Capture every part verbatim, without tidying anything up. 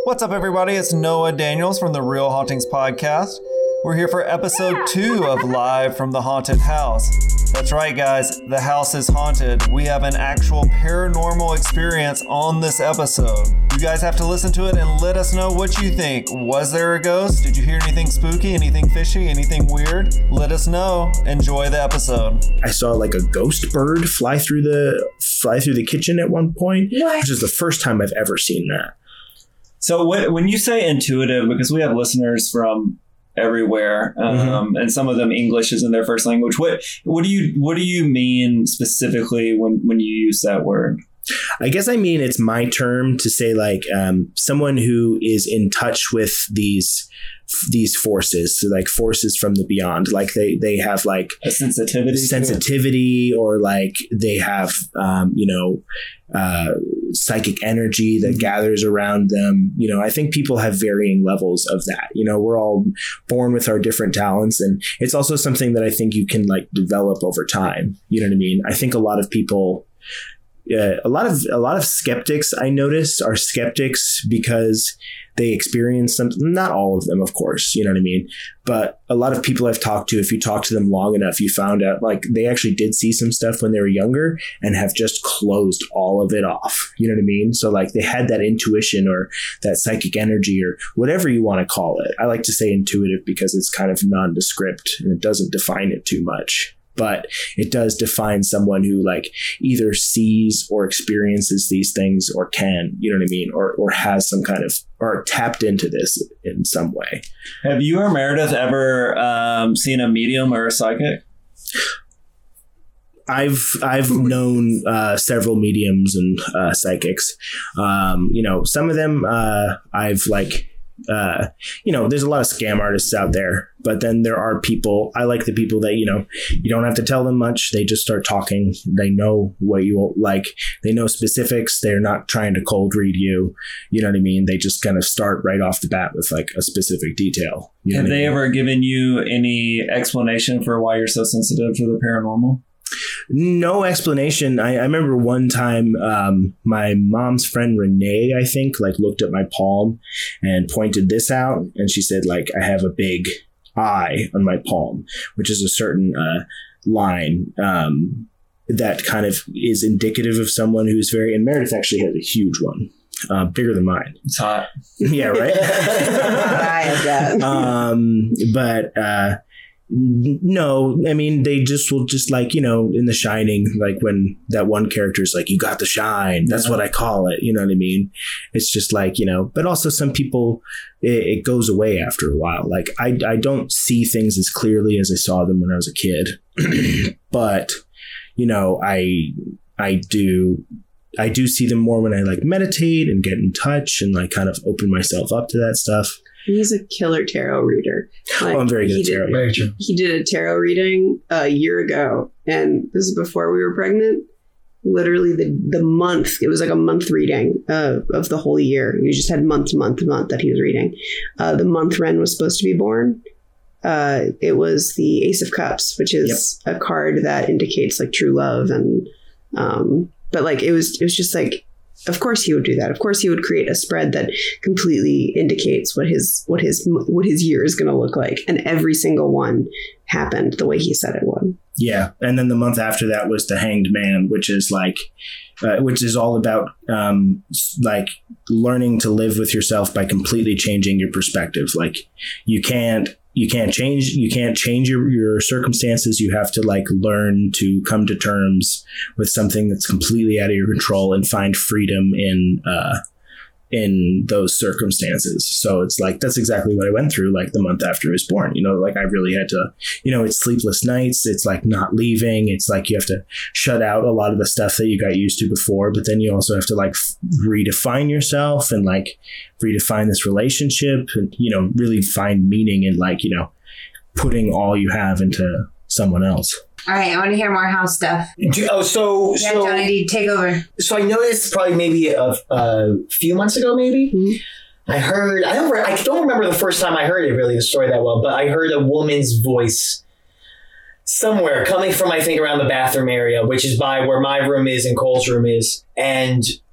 What's up, everybody? It's Noah Daniels from the Real Hauntings Podcast. We're here for episode two of Live from the Haunted House. That's right, guys. The house is haunted. We have an actual paranormal experience on this episode. You guys have to listen to it and let us know what you think. Was there a ghost? Did you hear anything spooky, anything fishy, anything weird? Let us know. Enjoy the episode. I saw like a ghost bird fly through the fly through the kitchen at one point, what? Which is the first time I've ever seen that. So what, when you say intuitive, because we have listeners from everywhere, um, mm-hmm. and some of them English isn't their first language. What what do you what do you mean specifically when, when you use that word? I guess I mean it's my term to say like um, someone who is in touch with these these forces, so like forces from the beyond, like they they have like a sensitivity, sensitivity, or like they have um, you know. Uh, psychic energy that gathers around them. You know, I think people have varying levels of that. You know, we're all born with our different talents, and it's also something that I think you can like develop over time. You know what I mean? I think a lot of people, uh, a lot of a lot of skeptics I notice are skeptics because they experience something. Not all of them, of course, you know what I mean? But a lot of people I've talked to, if you talk to them long enough, you found out like they actually did see some stuff when they were younger and have just closed all of it off. You know what I mean? So like they had that intuition or that psychic energy or whatever you want to call it. I like to say intuitive because it's kind of nondescript and it doesn't define it too much. But it does define someone who like either sees or experiences these things or can, you know what I mean? Or or has some kind of, or tapped into this in some way. Have you or Meredith ever um, seen a medium or a psychic? I've I've known uh, several mediums and uh, psychics. Um, you know, some of them uh, I've like, uh, you know, there's a lot of scam artists out there, but then there are people, I like the people that, you know, you don't have to tell them much. They just start talking. They know what you like. They know specifics. They're not trying to cold read you. You know what I mean? They just kind of start right off the bat with like a specific detail. You know have they I mean? ever given you any explanation for why you're so sensitive to the paranormal? No explanation. I, I remember one time um, my mom's friend Renee, I think, like looked at my palm and pointed this out. And she said, like, I have a big eye on my palm, which is a certain uh, line um, that kind of is indicative of someone who's very, and Meredith actually has a huge one. Uh, bigger than mine. It's hot. Yeah, right? I have that. um, but uh no, I mean, they just will just like, you know, in The Shining, like when that one character is like, you got the shine. That's yeah. what I call it. You know what I mean? It's just like, you know, but also some people, it, it goes away after a while. Like I, I don't see things as clearly as I saw them when I was a kid. But, you know, I, I do, I do see them more when I like meditate and get in touch and like kind of open myself up to that stuff. He's a killer tarot reader. Like, oh, I'm very good at tarot. Did, very true. He did a tarot reading a year ago, and this is before we were pregnant. Literally the the month, it was like a month reading uh, of the whole year. He just had month to month to month that he was reading. Uh, the month Ren was supposed to be born. Uh, it was the Ace of Cups, which is yep. a card that indicates like true love, and um, but like it was it was just like. Of course he would do that. Of course he would create a spread that completely indicates what his what his what his year is going to look like, and every single one happened the way he said it would. Yeah, and then the month after that was the Hanged Man, which is like, uh, which is all about um, like learning to live with yourself by completely changing your perspective. Like you can't. You can't change, you can't change your, your circumstances. You have to like learn to come to terms with something that's completely out of your control and find freedom in, uh, in those circumstances. So it's like, that's exactly what I went through like the month after I was born. You know, like I really had to, you know, it's sleepless nights. It's like not leaving. It's like you have to shut out a lot of the stuff that you got used to before, but then you also have to like f- redefine yourself and like redefine this relationship and, you know, really find meaning in like, you know, putting all you have into someone else. All right, I want to hear more house stuff. Do, oh, so yeah, so Johnny, take over. So I noticed probably maybe a, a few months ago, maybe mm-hmm. I heard. I don't. I don't remember the first time I heard it really the story that well, but I heard a woman's voice somewhere coming from I think around the bathroom area, which is by where my room is and Cole's room is, and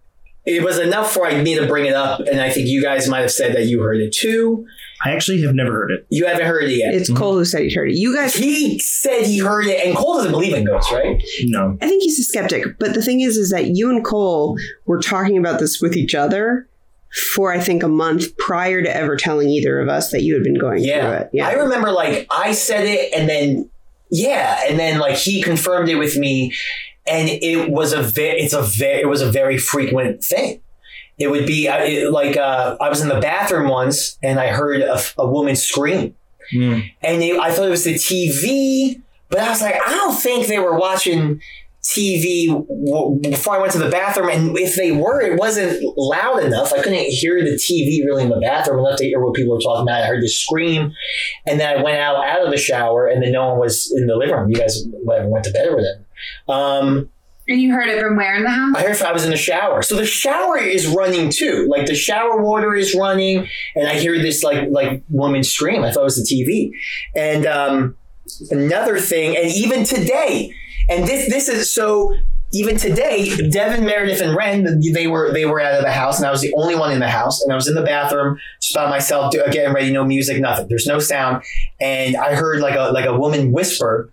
it was enough for I need to bring it up, and I think you guys might have said that you heard it too. I actually have never heard it. You haven't heard it yet. It's Cole who said he heard it. You guys, He said he heard it, and Cole doesn't believe in ghosts, right? No. I think he's a skeptic. But the thing is, is that you and Cole were talking about this with each other for, I think, a month prior to ever telling either of us that you had been going through Yeah. it. Yeah. I remember, like, I said it, and then, yeah, and then, like, he confirmed it with me, and it was a very, it's a very, it was a very frequent thing. It would be uh, it, like uh, I was in the bathroom once and I heard a, a woman scream. Mm. And it, I thought it was the T V, but I was like, I don't think they were watching T V w- before I went to the bathroom. And if they were, it wasn't loud enough. I couldn't hear the T V really in the bathroom enough to hear what people were talking about. I heard this scream. And then I went out, out of the shower, and then no one was in the living room. You guys whatever, went to bed or whatever. Um, And you heard it from where in the house? I heard I was in the shower. So the shower is running too. Like the shower water is running, and I hear this like like woman scream. I thought it was the T V. And um, another thing, and even today, and this this is so even today, Devin, Meredith, and Ren, they were they were out of the house, and I was the only one in the house, and I was in the bathroom just by myself, getting ready, no music, nothing. There's no sound, and I heard like a like a woman whisper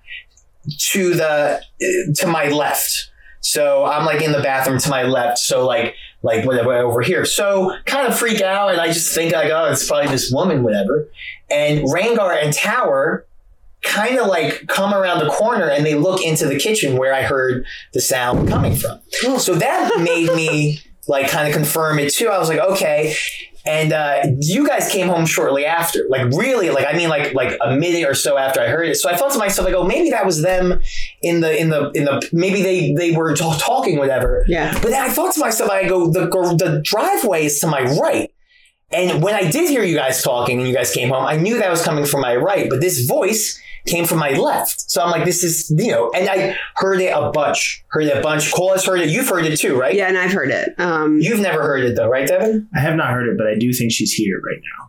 to the to my left. So I'm like in the bathroom to my left. So like, like whatever over here. So kind of freak out. And I just think like, oh, it's probably this woman, whatever. And Rangar and Tower kind of like come around the corner and they look into the kitchen where I heard the sound coming from. So that made me like kind of confirm it too. I was like, okay. And uh, you guys came home shortly after, like really, like I mean, like like a minute or so after I heard it. So I thought to myself, like, oh, maybe that was them in the in the in the maybe they they were t- talking, whatever. Yeah. But then I thought to myself, I go, the the driveway is to my right, and when I did hear you guys talking and you guys came home, I knew that was coming from my right, but this voice came from my left. So I'm like, this is, you know, and I heard it a bunch, heard it a bunch. Cole has heard it. You've heard it too, right? Yeah, and I've heard it. Um, You've never heard it though, right, Devin? I have not heard it, but I do think she's here right now.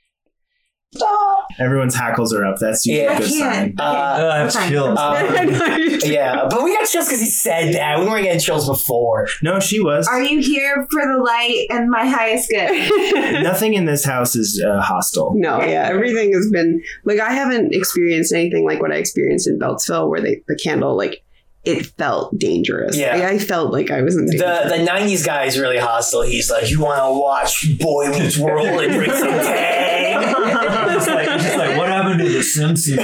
Everyone's hackles are up. That's usually Yeah. a good I can't. sign. Uh, I have Fine. chills. Um, yeah, but we got chills because he said that. We weren't getting chills before. No, she was. Are you here for the light and my highest good? Nothing in this house is uh, hostile. No, yeah, everything has been like I haven't experienced anything like what I experienced in Beltsville, where they the candle like it felt dangerous. Yeah. Like, I felt like I was in danger. The the nineties guy is really hostile. He's like, you want to watch Boy Meets World and drink some Tang? It's like, it's like, what happened to the Simpsons?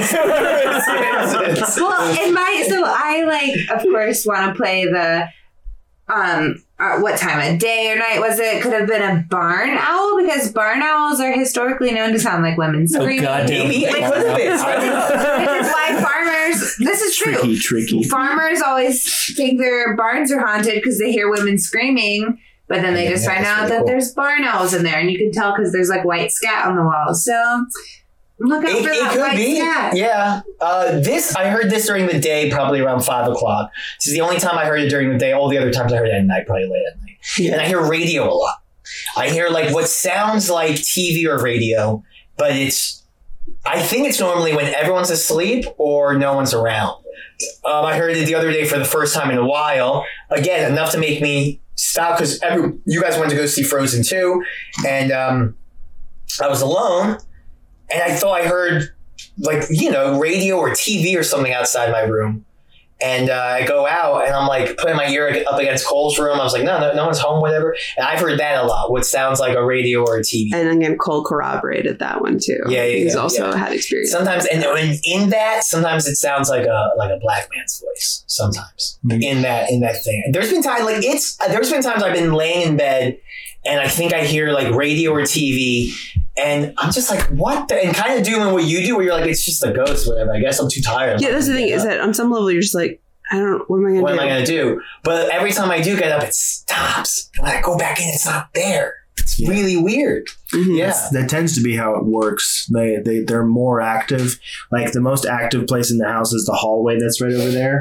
Well, in my so I like, of course, want to play the um. Uh, what time of day or night was it? Could have been a barn owl because barn owls are historically known to sound like women screaming. goddamn. Maybe it could have been. I don't know. Which is why farmers. This is true. Tricky, tricky. Farmers always think their barns are haunted because they hear women screaming, but then they Yeah, just find that's out really that cool. there's barn owls in there, and you can tell because there's like white scat on the walls. So look out It, for it that could white be. scat. Yeah. Uh, this, I heard this during the day, probably around five o'clock. This is the only time I heard it during the day. All the other times I heard it at night, probably late at night. Yeah. And I hear radio a lot. I hear like what sounds like T V or radio, but it's, I think it's normally when everyone's asleep or no one's around. Um, I heard it the other day for the first time in a while. Again, enough to make me stop because every you guys went to go see Frozen two, and um, I was alone, and I thought I heard like you know radio or T V or something outside my room. And uh, I go out and I'm like putting my ear up against Cole's room. I was like, no, no, no one's home, whatever. And I've heard that a lot. What sounds like a radio or a T V. And again, Cole corroborated that one too. Yeah, yeah, He's yeah, also yeah. had experience. Sometimes, and, and in that, sometimes it sounds like a like a black man's voice. Sometimes Mhm. in that in that thing. There's been times like it's. There's been times I've been laying in bed and I think I hear like radio or T V. And I'm just like, what? The? And kind of doing what you do, where you're like, it's just a ghost, whatever. I guess I'm too tired. I'm Yeah, not that's the gonna thing get is up. that on some level you're just like, I don't. What am I going What to do? am I going to do? But every time I do get up, it stops. And when I go back in, it's not there. It's Yeah. really weird. Mhm. Yeah. That tends to be how it works. They they they're more active. Like the most active place in the house is the hallway that's right over there.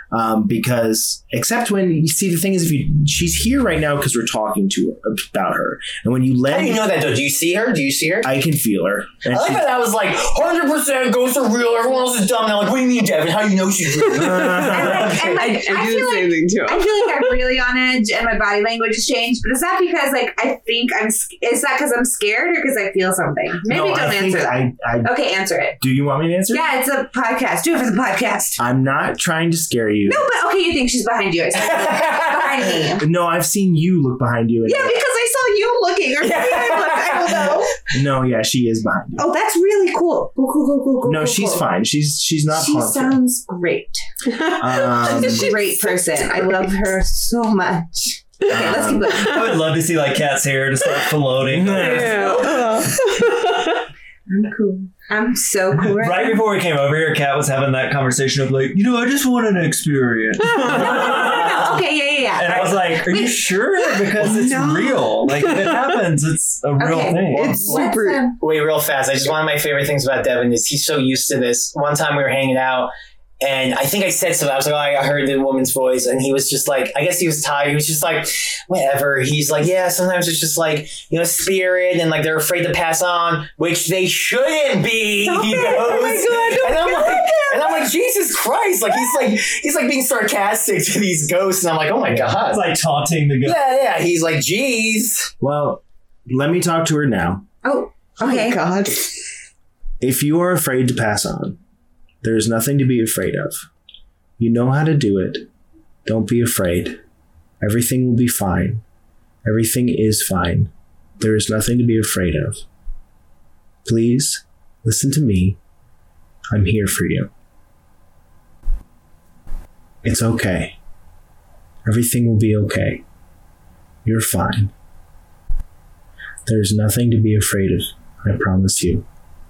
Um, because except when you see the thing is if you she's here right now because we're talking to her about her, and when you let How do you know that though? Do you see her? Do you see her? I can feel her. And I like she- how that was like one hundred percent ghosts are real. Everyone else is dumb. And I'm like, what do you mean, Devin? How do you know she's real? And, like, and, I, like, I I do feel the same like thing too. I feel like I'm really on edge and my body language has changed, but is that because like I think I'm? sc- Is that because I'm scared or because I feel something? Maybe No, don't I think answer that. I, I, Okay, answer it. do you want me to answer? Yeah, it's a podcast. Do it for the podcast. I'm not trying to scare you. No, but okay, you think she's behind you? I said behind me. No, I've seen you look behind you. And Yeah, because I saw you looking, or maybe I looked. I don't know. No, yeah, she is behind you. Oh, that's really cool. Cool, cool, cool, cool, cool. no, cool, she's cool. fine. She's she's not She harmful. sounds great. Um, She's a great person. I love her so much. Okay, let's keep going. I would love to see like Kat's hair just start floating. I'm cool. I'm so cool. Right, Right now. before we came over here, Kat was having that conversation of like, you know, I just want an experience. No, no, no. Okay, yeah, yeah, yeah. And I was like, are you sure? Because it's No. real. Like, if it happens, it's a real Okay. thing. It's Let's, super. um, Wait, real fast. I just one of my favorite things about Devin is he's so used to this. One time we were hanging out, and I think I said something. I was like, "Oh, I heard the woman's voice," and he was just like, I guess he was tired. He was just like, whatever. He's like, yeah, sometimes it's just like, you know, spirit, and like they're afraid to pass on, which they shouldn't be. Stop he it. goes, Oh my God, don't and I'm be like, like that. and I'm like, Jesus Christ! Like he's like, he's like being sarcastic to these ghosts, and I'm like, oh my God. It's like taunting the ghost. Yeah, yeah. He's like, geez. well, let me talk to her now. Oh, okay. Oh God. If you are afraid to pass on, there is nothing to be afraid of. You know how to do it. Don't be afraid. Everything will be fine. Everything is fine. There is nothing to be afraid of. Please listen to me. I'm here for you. It's okay. Everything will be okay. You're fine. There's nothing to be afraid of. I promise you.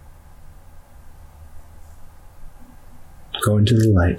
Go into the light.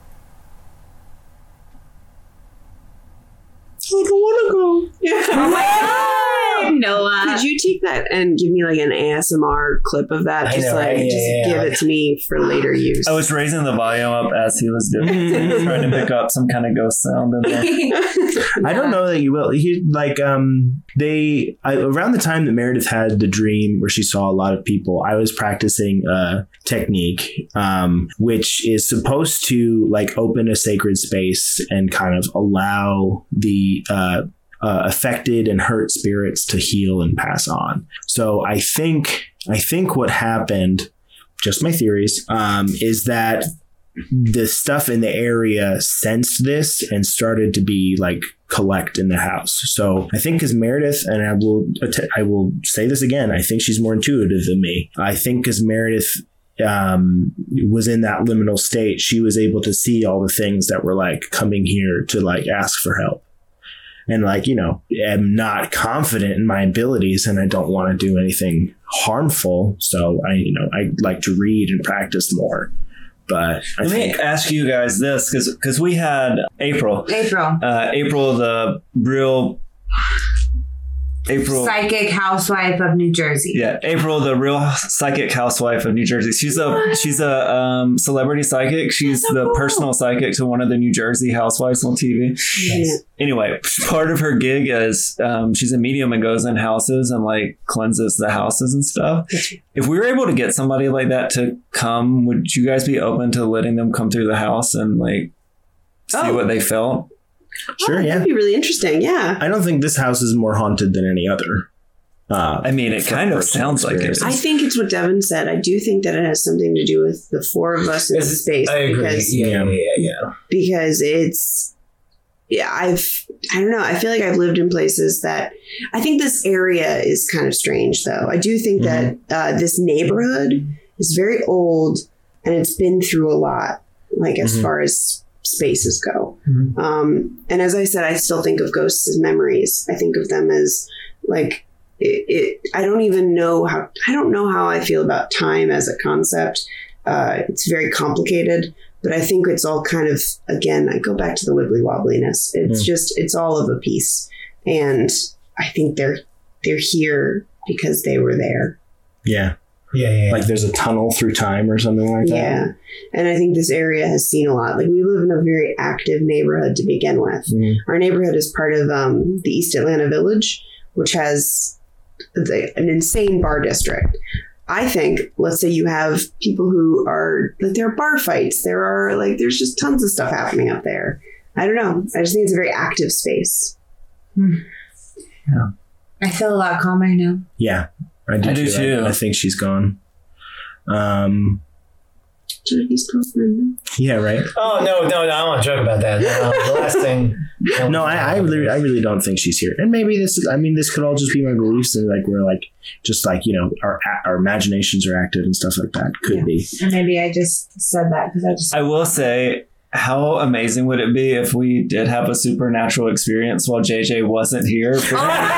I don't want to go. Oh my God, Noah. Could you take that and give me like an A S M R clip of that? I Just know, like, right? Yeah, just yeah, give yeah. it to me for later use. I was raising the volume up as he was doing it, trying to pick up some kind of ghost sound in there. I don't know that you will. He like um they I, around the time that Meredith had the dream where she saw a lot of people. I was practicing a technique um which is supposed to like open a sacred space and kind of allow the uh, uh affected and hurt spirits to heal and pass on. So I think I think what happened, just my theories, um, is that the stuff in the area sensed this and started to be like collect in the house. So I think because Meredith, and I will I will say this again, I think she's more intuitive than me. I think because Meredith um, was in that liminal state, she was able to see all the things that were like coming here to like ask for help. And like, you know, am not confident in my abilities and I don't want to do anything harmful. So I, you know, I like to read and practice more. But I Let think me ask you guys this, because because we had April, April. uh, April, the real April. Psychic housewife of New Jersey. Yeah, April, the real psychic housewife of New Jersey. She's a she's a um, celebrity psychic. She's so the cool. personal psychic to one of the New Jersey housewives on T V. Yeah. Anyway, part of her gig is um, she's a medium and goes in houses and like cleanses the houses and stuff. If we were able to get somebody like that to come, would you guys be open to letting them come through the house and like see Oh. what they felt? sure, Oh, yeah. That'd be really interesting. Yeah. I don't think this house is more haunted than any other. Uh, I mean, it For kind of personal sounds like it. experience. I think it's what Devin said. I do think that it has something to do with the four of us in the space. I agree. Because, Yeah, yeah, yeah, yeah. because it's, yeah, I've, I don't know. I feel like I've lived in places that, I think this area is kind of strange though. I do think that uh, this neighborhood is very old and it's been through a lot, like as Mhm. far as spaces go. Mhm. Um, and as I said, I still think of ghosts as memories. I think of them as like, it, it I don't even know how, I don't know how I feel about time as a concept. Uh, it's very complicated, but I think it's all kind of, again, I go back to the wibbly wobbliness. It's Mm. just, it's all of a piece. And I think they're, they're here because they were there. yeah. Yeah, yeah, yeah. Like there's a tunnel through time or something like that. Yeah. And I think this area has seen a lot. Like we live in a very active neighborhood to begin with. Mm. Our neighborhood is part of um, the East Atlanta Village, which has the, an insane bar district. I think, let's say you have people who are, like there are bar fights. There are like, there's just tons of stuff happening up there. I don't know. I just think it's a very active space. Hmm. Yeah. I feel a lot calmer now. Yeah, I do, I do too. too. I, I think she's gone. Um, Johnny's girlfriend. yeah, right. Oh no, no, no! I don't want to joke about that. No, the last thing. No, I, I really, I really don't think she's here. And maybe this is, I mean, this could all just be my beliefs, and like we're like, just like you know, our our imaginations are active and stuff like that. Could Yeah. be. And maybe I just said that because I just. I will say, how amazing would it be if we did have a supernatural experience while J J wasn't here? Oh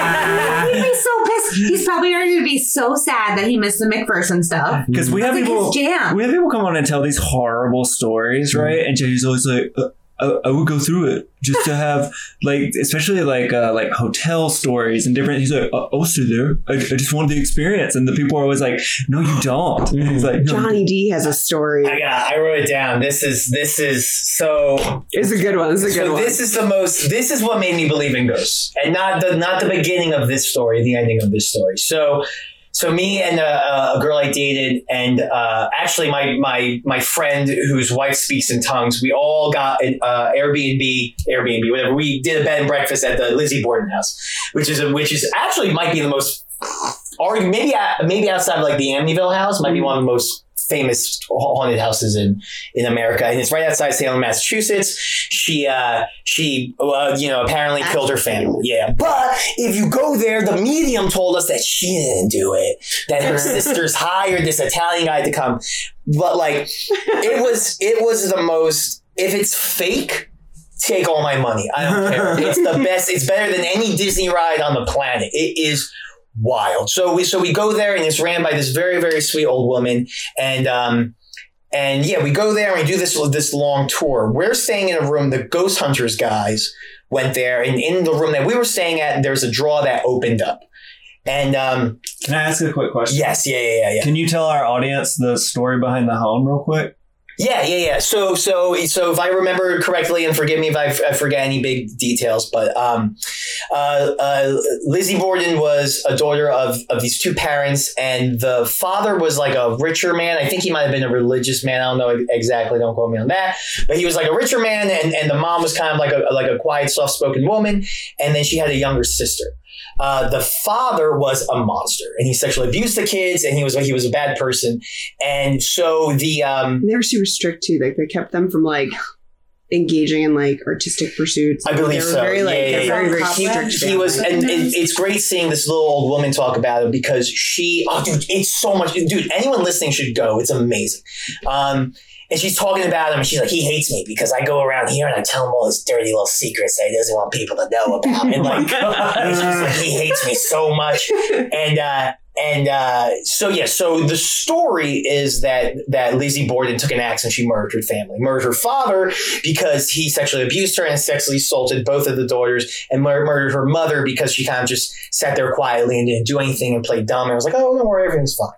my God, he'd be so pissed. He's probably going to be so sad that he missed the McPherson stuff. Because we have That's like people, his jam. we have people come on and tell these horrible stories, right? And J J's always like, uh, I, I would go through it just to have like, especially like uh, like hotel stories and different. He's like, uh, I'll stay there. I, I just wanted the experience, and the people are always like, no, you don't. He's like, no. Johnny D has a story. I got. I wrote it down. This is. This is so. It's a good one. It's a good So one. this is the most. This is what made me believe in ghosts, and not the not the beginning of this story, the ending of this story. So, so me and a, a girl I dated, and uh, actually my my my friend whose wife speaks in tongues. We all got an uh, Airbnb, Airbnb, whatever. We did a bed and breakfast at the Lizzie Borden house, which is a, which is actually might be the most, or maybe maybe outside of like the Amityville house, might be one of the most famous haunted houses in, in America, and it's right outside Salem, Massachusetts. She, uh, she, uh, you know, apparently killed her family. Yeah, but if you go there, the medium told us that she didn't do it. That her sisters hired this Italian guy to come. But like, it was, it was the most. If it's fake, take all my money. I don't care. It's the best. It's better than any Disney ride on the planet. It is wild. So we so we go there, and it's ran by this very, very sweet old woman. And um and yeah, we go there and we do this this long tour. We're staying in a room. The Ghost Hunters guys went there, and in the room that we were staying at, there's a drawer that opened up. And um Can I ask a quick question? yes, yeah, yeah, yeah, yeah. Can you tell our audience the story behind the home real quick? Yeah, yeah, yeah. So, so, so, if I remember correctly, and forgive me if I, f- I forget any big details, but um, uh, uh, Lizzie Borden was a daughter of of these two parents, and the father was like a richer man. I think he might have been a religious man. I don't know exactly. Don't quote me on that. But he was like a richer man, and, and the mom was kind of like a like a quiet, soft spoken woman, and then she had a younger sister. Uh, the father was a monster, and he sexually abused the kids, and he was he was a bad person, and so the um, they were super strict too. Like they kept them from like engaging in like artistic pursuits. I believe they were so. Very like yeah, yeah, they're yeah. very very He, strict. he was, and family. it, it's great seeing this little old woman talk about it because she, oh, dude, it's so much, dude. Anyone listening should go. It's amazing. Um, And she's talking about him, and she's like, he hates me because I go around here and I tell him all his dirty little secrets that he doesn't want people to know about. And like, and she's like, he hates me so much. And uh, and uh, so yeah, so the story is that that Lizzie Borden took an axe and she murdered her family, murdered her father because he sexually abused her and sexually assaulted both of the daughters, and mur- murdered her mother because she kind of just sat there quietly and didn't do anything and played dumb and was like, oh, don't worry, everything's fine.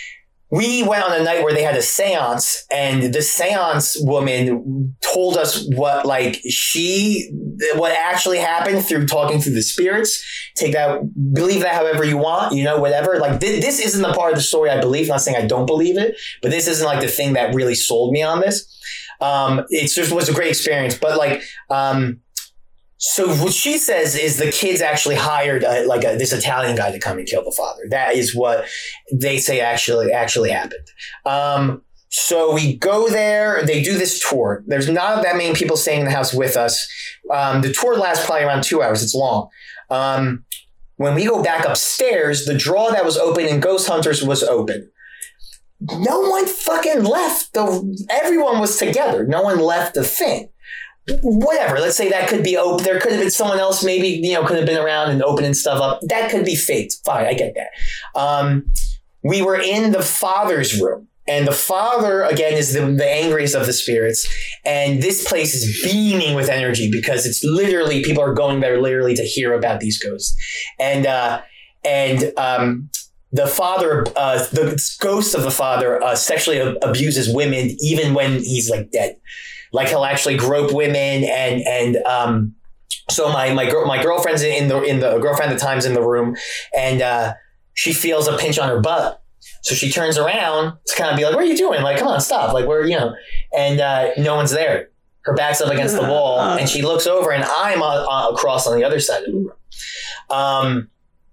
We went on a night where they had a seance, and the seance woman told us what, like, she, what actually happened through talking through the spirits. Take that, believe that however you want, you know, whatever. Like, th- this isn't the part of the story I believe. I'm not saying I don't believe it, but this isn't like the thing that really sold me on this. Um, it just was a great experience. But like, um, so what she says is the kids actually hired uh, like a, this Italian guy to come and kill the father. That is what they say actually actually happened. Um, so we go there. They do this tour. There's not that many people staying in the house with us. Um, the tour lasts probably around two hours. It's long. Um, when we go back upstairs, the drawer that was open in Ghost Hunters was open. No one fucking left. The everyone was together. No one left the thing. Whatever. Let's say that could be open. There could have been someone else, maybe, you know, could have been around and opening stuff up. That could be faked. Fine, I get that. Um, we were in the father's room, and the father, again, is the, the angriest of the spirits. And this place is beaming with energy because it's literally, people are going there literally to hear about these ghosts. And, uh, and, um, the father, uh, the ghost of the father, uh, sexually abuses women even when he's like dead. Like he'll actually grope women, and and um, so my my girl my girlfriend's in the in the girlfriend at the time's in the room, and uh, she feels a pinch on her butt, so she turns around to kind of be like, "What are you doing? Like, come on, stop! Like, where you know?" And uh, no one's there. Her back's up against the wall, and she looks over, and I'm uh, uh, across on the other side of the room. Um,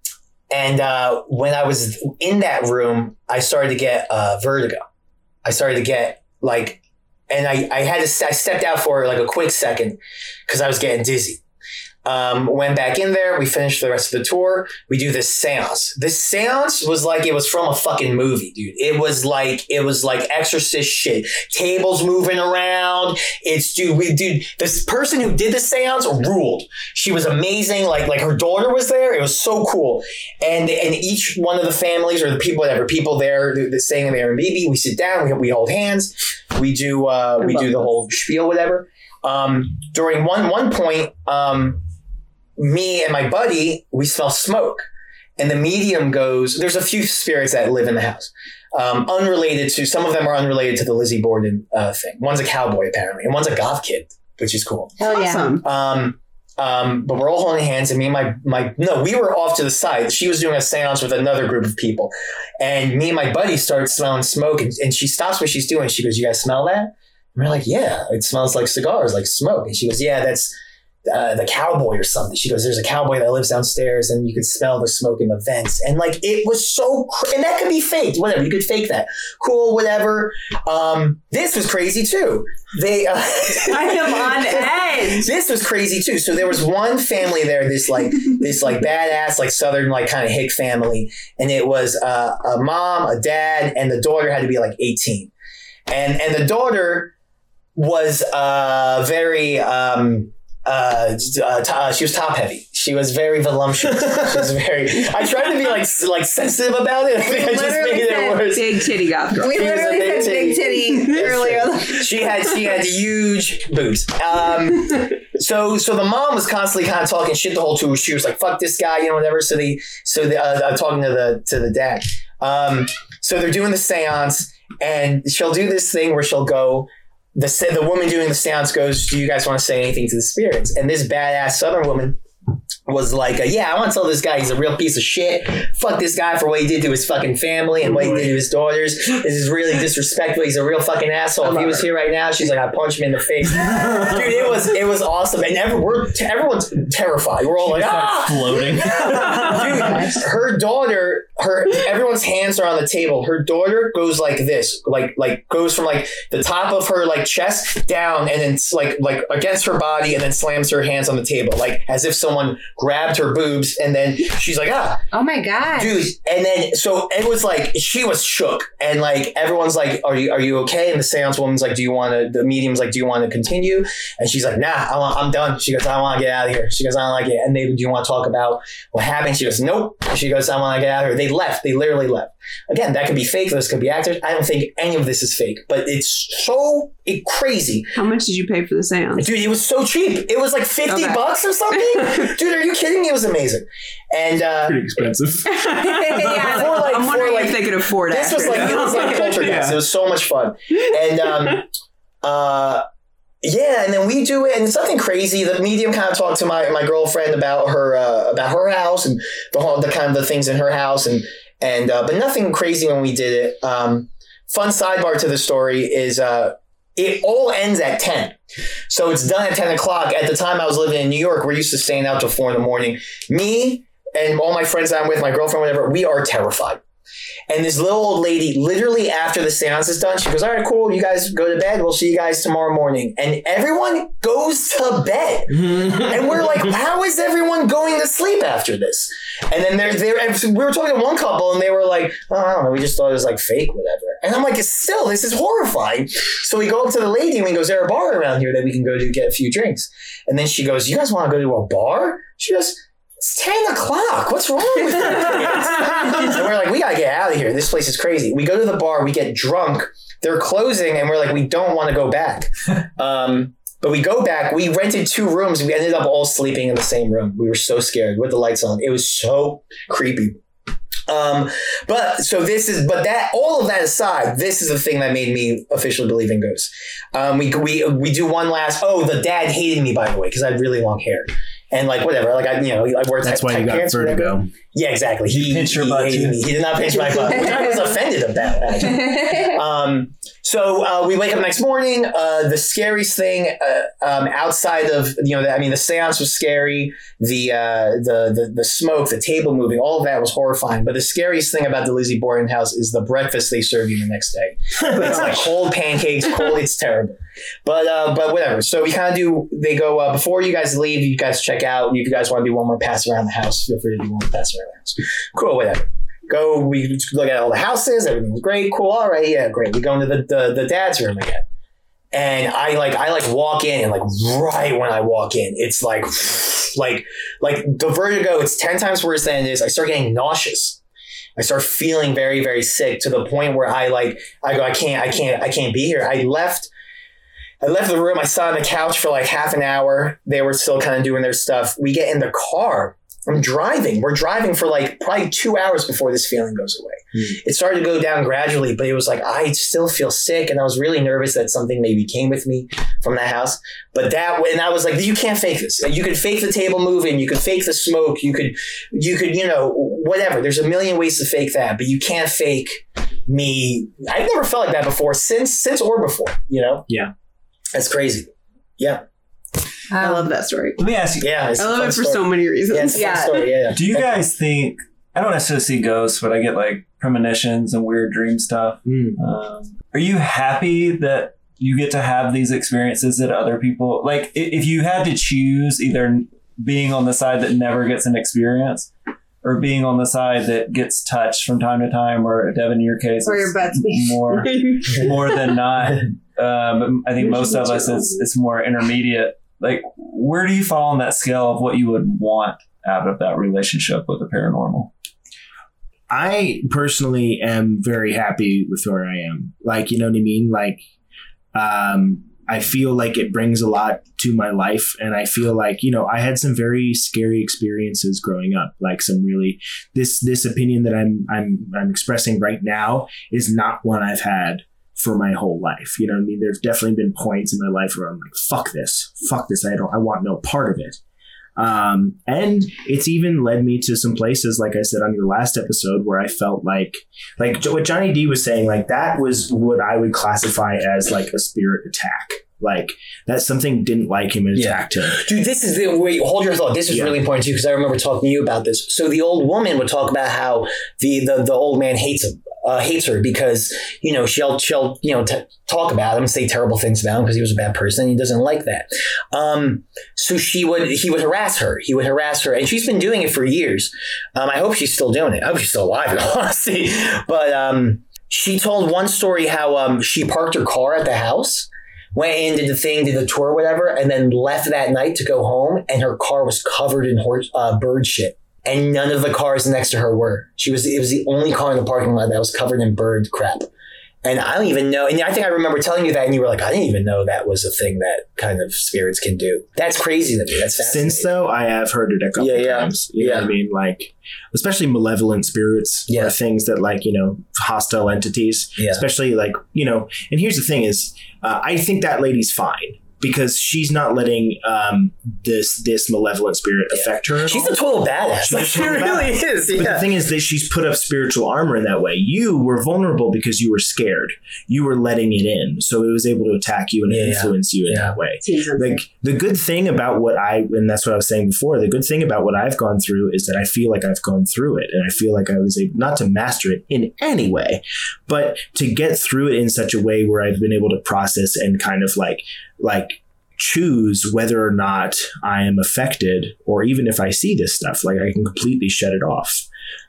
and uh, when I was in that room, I started to get uh, vertigo. I started to get like. And I, I had to, I stepped out for like a quick second because I was getting dizzy. Um, went back in there. We finished the rest of the tour. We do this seance. This seance was like, it was from a fucking movie, dude. It was like, it was like Exorcist shit. Tables moving around. It's dude, we, dude, this person who did the seance ruled. She was amazing. Like, like her daughter was there. It was so cool. And, and each one of the families or the people, whatever people there, they're staying in the Airbnb, we sit down, we, we hold hands. We do, uh, we do the whole spiel, whatever. Um, during one, one point, um, me and my buddy, we smell smoke, and the medium goes, there's a few spirits that live in the house, um, unrelated to, some of them are unrelated to the Lizzie Borden uh, thing. One's a cowboy apparently, and one's a goth kid, which is cool. Hell yeah. Awesome. Um, um, but we're all holding hands, and me and my, my, no, we were off to the side. She was doing a seance with another group of people, and me and my buddy started smelling smoke, and, and she stops what she's doing. She goes, "You guys smell that?" And we're like, "Yeah, it smells like cigars, like smoke." And she goes, "Yeah, that's uh, the cowboy or something." She goes, "There's a cowboy that lives downstairs, and you could smell the smoke in the vents." And like, it was so, cra- and that could be faked, whatever. You could fake that. Cool, whatever. Um, this was crazy too. They, uh, I am on edge. This was crazy too. So there was one family there, this like, this like badass, like Southern, like kind of hick family. And it was uh, a mom, a dad, and the daughter had to be like eighteen. And, and the daughter was uh, very, um, uh, uh, t- uh, she was top heavy. She was very voluptuous. She was very, I tried to be like, like sensitive about it. I think I just made it worse. Big titty goth girl. We She was a literally big said big titty earlier. She had she had huge boobs. Um, so so the mom was constantly kind of talking shit the whole tour. She was like, "Fuck this guy," you know, whatever. So the so the uh, talking to the to the dad. Um, so they're doing the seance, and she'll do this thing where she'll go. The the woman doing the seance goes, "Do you guys want to say anything to the spirits?" And this badass Southern woman was like, uh, "Yeah, I want to tell this guy he's a real piece of shit. Fuck this guy for what he did to his fucking family and what he did to his daughters. This is really disrespectful. He's a real fucking asshole. If he was here right now," she's like, "I'd punch him in the face." Dude, it was it was awesome. And every, we're, everyone's terrified. We're all like, ah! Floating. Dude, her daughter, her everyone's hands are on the table. Her daughter goes like this, like like goes from like the top of her like chest down, and then like like against her body, and then slams her hands on the table, like as if someone grabbed her boobs, and then she's like, "Ah." Oh my god, Dude, and then so it was like she was shook, and like everyone's like, "Are you are you okay?" And the seance woman's like, "Do you want to?" The medium's like, "Do you want to continue?" And she's like, "Nah, I want, I'm done." She goes, "I want to get out of here." She goes, "I don't like it." And they, "Do you want to talk about what happened?" She goes, "Nope." And she goes, "I want to get out of here." They left. They literally left. Again, that could be fake. Those could be actors. I don't think any of this is fake, but it's so it, crazy. How much did you pay for the seance? Dude, it was so cheap. It was like fifty Okay. bucks or something. Dude, are you kidding me? It was amazing. And uh, Pretty expensive. yeah. for like, I'm for wondering like, if they could afford it. this was like it was like poltergeist. Yeah. It was so much fun. And um, uh, yeah, and then we do it, and it's something crazy. The medium kind of talked to my, my girlfriend about her uh, about her house and the whole the kind of the things in her house, and and uh, but nothing crazy when we did it. Um, fun sidebar to the story is uh, it all ends at ten. So it's done at ten o'clock. At the time I was living in New York, we're used to staying out till four in the morning. Me and all my friends that I'm with, my girlfriend, whatever, we are terrified. And this little old lady, literally after the seance is done, she goes, "All right, cool. You guys go to bed. We'll see you guys tomorrow morning." And everyone goes to bed. And we're like, how is everyone going to sleep after this? And then they're, they're, and we were talking to one couple, and they were like, "Oh, I don't know. We just thought it was like fake, whatever." And I'm like, still, this is horrifying. So we go up to the lady, and we go, "Is there a bar around here that we can go to get a few drinks?" And then she goes, "You guys want to go to a bar?" She goes, "It's ten o'clock. What's wrong with you?" And we're like, "We got to get out of here. This place is crazy." We go to the bar. We get drunk. They're closing, and we're like, we don't want to go back. Um, but we go back. We rented two rooms. We ended up all sleeping in the same room. We were so scared with the lights on. It was so creepy. Um, but so this is, but that, all of that aside, this is the thing that made me officially believe in ghosts. Um, we, we, we do one last, oh, the dad hated me, by the way, because I had really long hair. And like, whatever, like, I, you know, I worked That's why you got vertigo. Yeah, exactly. He, pinched your he, butt, hated too. me. He did not pinch my butt, which I was offended about, actually. Um, so uh, we wake up next morning. Uh, the scariest thing uh, um, outside of, you know, the, I mean, the seance was scary. The, uh, the the the smoke, the table moving, all of that was horrifying. But the scariest thing about the Lizzie Borden house is the breakfast they serve you the next day. It's like cold pancakes, cold. It's terrible. But uh, but whatever. So we kind of do. They go uh, before you guys leave. You guys check out. If you guys want to do one more pass around the house, feel free to do one more pass around the house. Cool, whatever. Go. We look at all the houses. Everything's great. Cool. All right. Yeah, great. We go into the, the the dad's room again. And I like I like walk in and like right when I walk in, it's like like like the vertigo. It's ten times worse than it is. I start getting nauseous. I start feeling very very sick to the point where I like I go I can't I can't I can't be here. I left. I left the room. I sat on the couch for like half an hour. They were still kind of doing their stuff. We get in the car. I'm driving. We're driving for like probably two hours before this feeling goes away. Mm. It started to go down gradually, but it was like, I still feel sick. And I was really nervous that something maybe came with me from that house. But that, and I was like, you can't fake this. You could fake the table moving. You could fake the smoke. You could, you could, you know, whatever. There's a million ways to fake that, but you can't fake me. I've never felt like that before since, since or before, you know? Yeah. That's crazy. Yeah. I love that story. Let me ask you. Yeah. I love it for story. so many reasons. Yeah, it's a Yeah. fun story. Yeah. Do you guys think, I don't necessarily see ghosts, but I get like premonitions and weird dream stuff. Mm. Um, are you happy that you get to have these experiences that other people, like i- if you had to choose either being on the side that never gets an experience or being on the side that gets touched from time to time, or Devin, in your case, Or your it's butt's being- more, more than not. Um, I think most of us, it's, it's more intermediate. Like, where do you fall on that scale of what you would want out of that relationship with the paranormal? I personally am very happy with where I am. Like, you know what I mean? Like, um, I feel like it brings a lot to my life. And I feel like, you know, I had some very scary experiences growing up, like some really, this, this opinion that I'm, I'm, I'm expressing right now is not one I've had for my whole life. You know what I mean? There's definitely been points in my life where I'm like, fuck this, fuck this. I don't, I want no part of it. Um, and it's even led me to some places, like I said on your last episode, where I felt like, like what Johnny D was saying, like that was what I would classify as like a spirit attack. Like that something didn't like him and Yeah. attacked him. Dude, this is the wait, hold your thought. This is Yeah. really important too, because I remember talking to you about this. So the old woman would talk about how the the, the old man hates him, uh, hates her because, you know, she'll she'll you know t- talk about him and say terrible things about him because he was a bad person and he doesn't like that. Um, so she would he would harass her. He would harass her, and she's been doing it for years. Um, I hope she's still doing it. I hope she's still alive, in all honesty. But um, she told one story how um she parked her car at the house, went in, did the thing, did the tour, whatever, and then left that night to go home, and her car was covered in horse, uh, bird shit. And none of the cars next to her were. She was, it was the only car in the parking lot that was covered in bird crap. And I don't even know. And I think I remember telling you that, and you were like, I didn't even know that was a thing that kind of spirits can do. That's crazy to me. That's fascinating. Since though, I have heard it a couple Yeah, yeah. times. You know Yeah. what I mean? Like, especially malevolent spirits Yeah. or things that like, you know, hostile entities, Yeah. especially like, you know, and here's the thing is, uh, I think that lady's fine because she's not letting um, this this malevolent spirit affect her. at She's all. a total badass. She's Like, a she total really badass. is. But Yeah. the thing is that she's put up spiritual armor in that way. You were vulnerable because you were scared. You were letting it in. So it was able to attack you and Yeah, yeah. influence you in Yeah. that way. Seems unfair. Like the good thing about what I, and that's what I was saying before, the good thing about what I've gone through is that I feel like I've gone through it and I feel like I was able not to master it in any way, but to get through it in such a way where I've been able to process and kind of like, like, choose whether or not I am affected, or even if I see this stuff, like I can completely shut it off,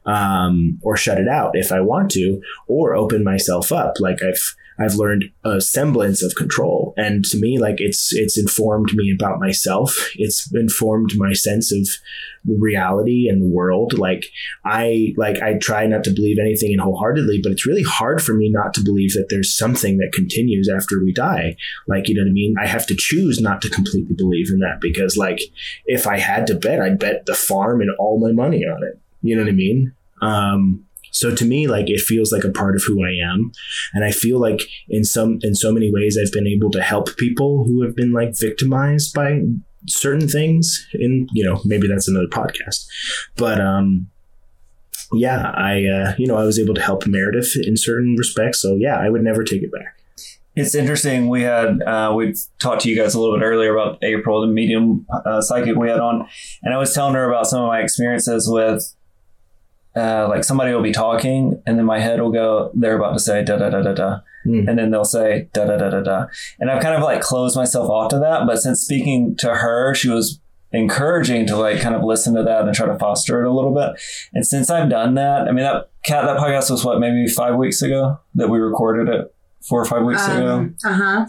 um, or shut it out if I want to, or open myself up. Like I've, I've learned a semblance of control. And to me, like it's, it's informed me about myself. It's informed my sense of reality and the world. Like I, like I try not to believe anything in wholeheartedly, but it's really hard for me not to believe that there's something that continues after we die. Like, you know what I mean? I have to choose not to completely believe in that because like, if I had to bet, I'd bet the farm and all my money on it. You know what I mean? Um, So to me, like, it feels like a part of who I am. And I feel like in some, in so many ways, I've been able to help people who have been like victimized by certain things in, you know, maybe that's another podcast, but, um, yeah, I, uh, you know, I was able to help Meredith in certain respects. So yeah, I would never take it back. It's interesting. We had, uh, we talked to you guys a little bit earlier about April, the medium uh, psychic we had on. And I was telling her about some of my experiences with, uh, like somebody will be talking and then my head will go, they're about to say da da da da da. Mm. And then they'll say da da da da da. And I've kind of like closed myself off to that. But since speaking to her, she was encouraging to like kind of listen to that and try to foster it a little bit. And since I've done that, I mean, that cat, that podcast was what, maybe five weeks ago that we recorded it, four or five weeks um, ago. Uh-huh.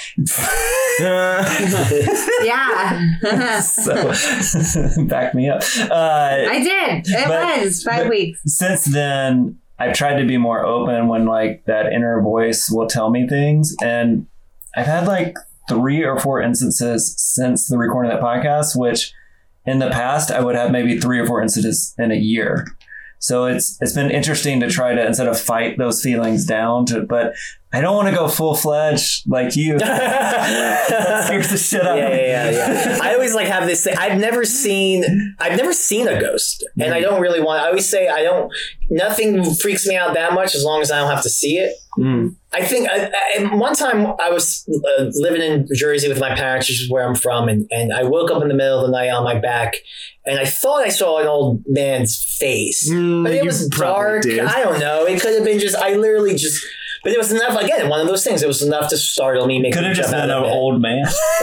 Yeah. So back me up. Uh, I did. It but, was five weeks. Since then, I've tried to be more open when like that inner voice will tell me things. And I've had like three or four instances since the recording of that podcast, which in the past I would have maybe three or four instances in a year. So it's it's been interesting to try to, instead of fight those feelings down, to, but I don't want to go full fledged like you. Scares the shit out yeah, of me. Yeah, yeah, yeah. I always like have this thing. I've never seen, I've never seen a ghost, and I don't really want. I always say I don't. Nothing freaks me out that much as long as I don't have to see it. Mm. I think I, I, one time I was uh, living in Jersey with my parents, which is where I'm from, and, and I woke up in the middle of the night on my back, and I thought I saw an old man's face, mm, but it was dark. Did. I don't know. It could have been just. I literally just. But it was enough, again, one of those things. It was enough to startle me. Make Could have just been an old man.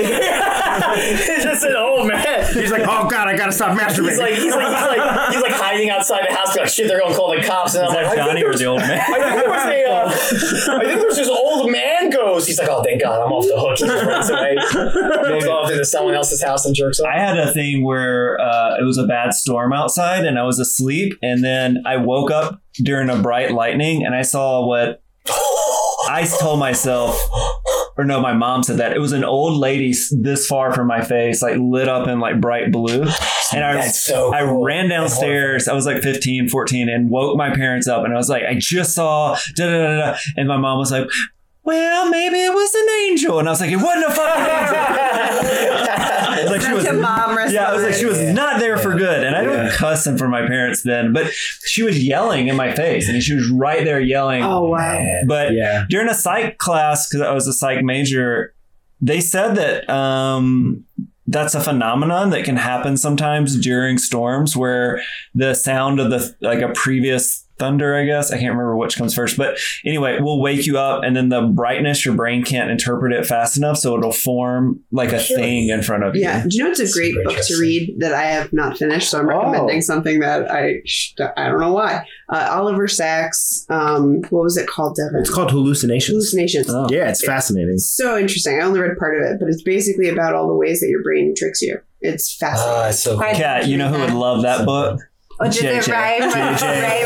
It's just an old man. He's like, oh God, I gotta stop masturbating. He's like, he's like, he's like, he's like hiding outside the house. Like, shit, they're gonna call the cops. And I'm Is like, that Johnny or the old man? I think there was a, uh, I think there was this old man ghost. He's like, oh, thank God, I'm off the hook. He just runs away, goes off into someone else's house and jerks off. I had a thing where uh, it was a bad storm outside, and I was asleep, and then I woke up during a bright lightning, and I saw what. I told myself, or no, my mom said that it was an old lady this far from my face, like lit up in like bright blue. And I, That's so I cool. ran downstairs. I was like fifteen, fourteen and woke my parents up. And I was like, I just saw da da da da. And my mom was like, well, maybe it was an angel. And I was like, it wasn't a fucking angel. I was like, she was, yeah, I was like, she was not there for good. And I don't yeah. cuss in front of my parents then, but she was yelling in my face. and she was right there yelling. Oh, wow. But yeah. during a psych class, because I was a psych major, they said that um, that's a phenomenon that can happen sometimes during storms where the sound of the, like a previous thunder, I guess. I can't remember which comes first. But anyway, will wake you up and then the brightness, your brain can't interpret it fast enough. So it'll form like a thing in front of you. Yeah. Do you know it's a great book to read that I have not finished? So I'm recommending oh. something that I I don't know why. Uh, Oliver Sacks. Um, what was it called, Devin? It's called Hallucinations. Hallucinations. Oh. Yeah, it's fascinating. It's so interesting. I only read part of it, but it's basically about all the ways that your brain tricks you. It's fascinating. Uh, so cool. Kat, you know who would love that book? Oh, did it right? Right,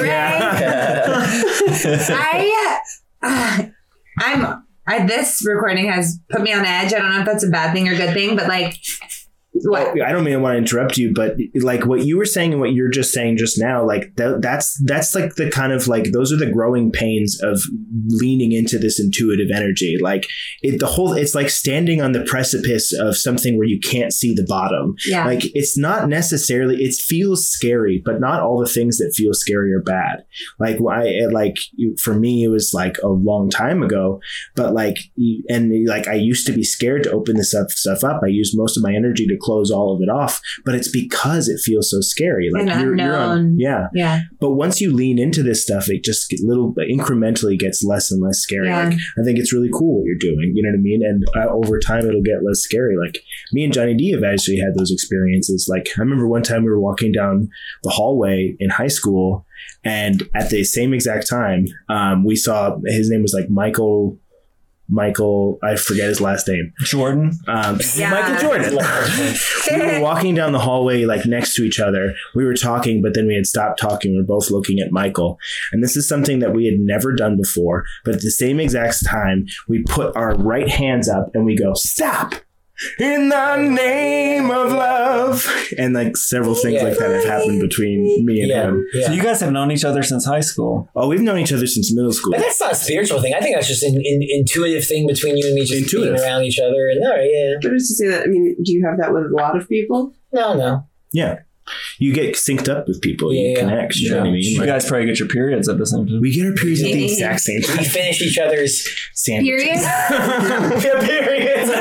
right. I, uh, I'm, I, this recording has put me on edge. I don't know if that's a bad thing or good thing, but like, what? I don't mean I want to interrupt you, but like what you were saying and what you're just saying just now, like th- that's that's like the kind of like those are the growing pains of leaning into this intuitive energy. Like it, the whole it's like standing on the precipice of something where you can't see the bottom. Yeah. Like it's not necessarily it feels scary, but not all the things that feel scary are bad. Like I like for me, it was like a long time ago, but like and like I used to be scared to open this up, stuff up. I used most of my energy to close all of it off, but it's because it feels so scary. Like and you're, unknown. You're on, yeah, yeah. But once you lean into this stuff, it just get little incrementally gets less and less scary. Yeah. Like I think it's really cool what you're doing. You know what I mean? And uh, over time, it'll get less scary. Like me and Johnny D have actually had those experiences. Like I remember one time we were walking down the hallway in high school, and at the same exact time, um, we saw his name was like Michael. Michael, I forget his last name. Jordan. Um, yeah. Michael Jordan. We were walking down the hallway like next to each other. We were talking, but then we had stopped talking. We were both looking at Michael. And this is something that we had never done before. But at the same exact time, we put our right hands up and we go, stop. In the name of love. And like several things Yeah. like that have happened between me and Yeah. him. yeah. So you guys have known each other since high school. Oh, we've known each other since middle school. But that's not a spiritual thing. I think that's just an, an intuitive thing between you and me, just Intuitive. being around each other. And all right, yeah, But it's to say that, I mean, do you have that with a lot of people? no, no. Yeah. You get synced up with people. Yeah, you yeah. connect. You know what I mean? You Like, guys probably get your periods at the same time. we get our periods at the exact same We time. finish each other's Sandwiches. Period. yeah, periods.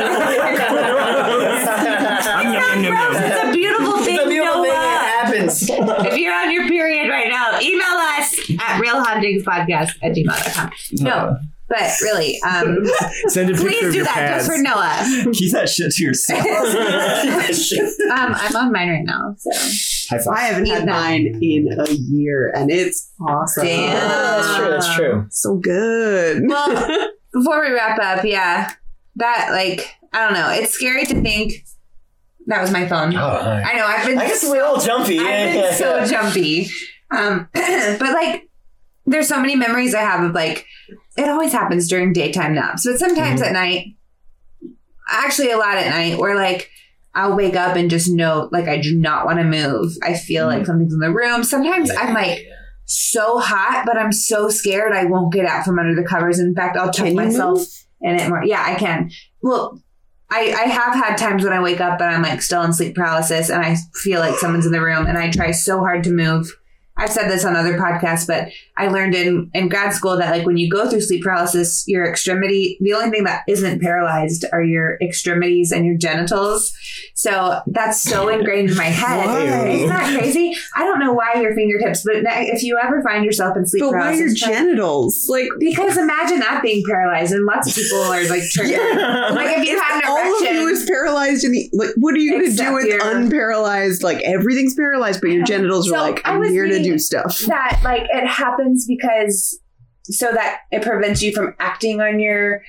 It's a beautiful thing. It's a beautiful thing. It Noah. happens. If you're on your period right now, email us at realhauntingspodcast at gmail dot com. No, but really, um, Send a picture please of do your that pads. just for Noah. Keep that shit to yourself. Um, I'm on mine right now, so. High five. I haven't had mine in a year, and it's awesome. Damn. That's true. That's true. So good. Well, before we wrap up, yeah, that like I don't know. It's scary to think that was my phone. Oh, hi. I know I've been. I guess we're all jumpy. I've Yeah, been yeah, so yeah. jumpy. Um, but like, there's so many memories I have of like, it always happens during daytime naps, but sometimes Mm-hmm. at night, actually a lot at night, where like I'll wake up and just know like I do not want to move. I feel Mm-hmm. like something's in the room. Sometimes I'm like so hot, but I'm so scared I won't get out from under the covers. In fact, I'll tuck Can you myself move? in it more. Yeah, I can. Well, I, I have had times when I wake up and I'm like still in sleep paralysis and I feel like someone's in the room and I try so hard to move. I've said this on other podcasts, but I learned in, in grad school that like when you go through sleep paralysis, your extremity, the only thing that isn't paralyzed are your extremities and your genitals. So that's so ingrained in my head. Why? Isn't that crazy? I don't know why your fingertips, but if you ever find yourself in sleep But why paralysis, your try- genitals? Like, because imagine that being paralyzed, and lots of people are like triggered. yeah. Like if you had an all of erection, you is paralyzed in the like, what are you going to do Except with your- unparalyzed? Like everything's paralyzed, but your genitals So are like, I I'm was here to reading do stuff. that like it happens because so that it prevents you from acting on your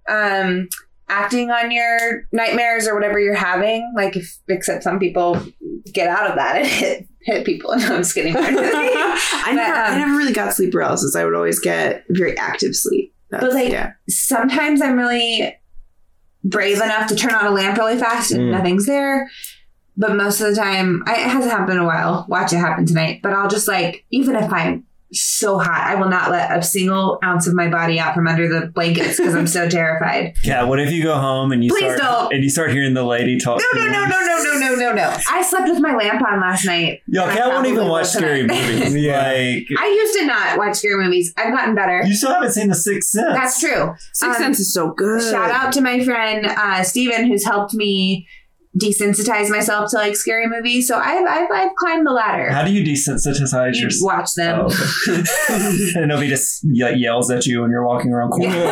um acting on your nightmares or whatever you're having. Like if except some people get out of that and hit hit people. No, I'm just kidding. I never, um, I never really got sleep paralysis. I would always get very active sleep. That's, But like yeah. sometimes I'm really brave enough to turn on a lamp really fast and Mm. nothing's there. But most of the time, I, it hasn't happened in a while. Watch it happen tonight. But I'll just like, even if I'm so hot, I will not let a single ounce of my body out from under the blankets because I'm so terrified. Yeah, what if you go home and you Please start don't. and you start hearing the lady talk? No, to no, you? no, no, no, no, no, no, no. I slept with my lamp on last night. Yo, and I Kat won't probably even will watch scary tonight. movies. Yeah. Like, I used to not watch scary movies. I've gotten better. you still haven't seen The Sixth Sense. That's true. Sixth Um, Sense is so good. Shout out to my friend uh, Steven, who's helped me desensitize myself to like scary movies. So I've I've, I've climbed the ladder. How do you desensitize You yourself? watch them. Oh. And nobody just ye- yells at you when you're walking around corners. But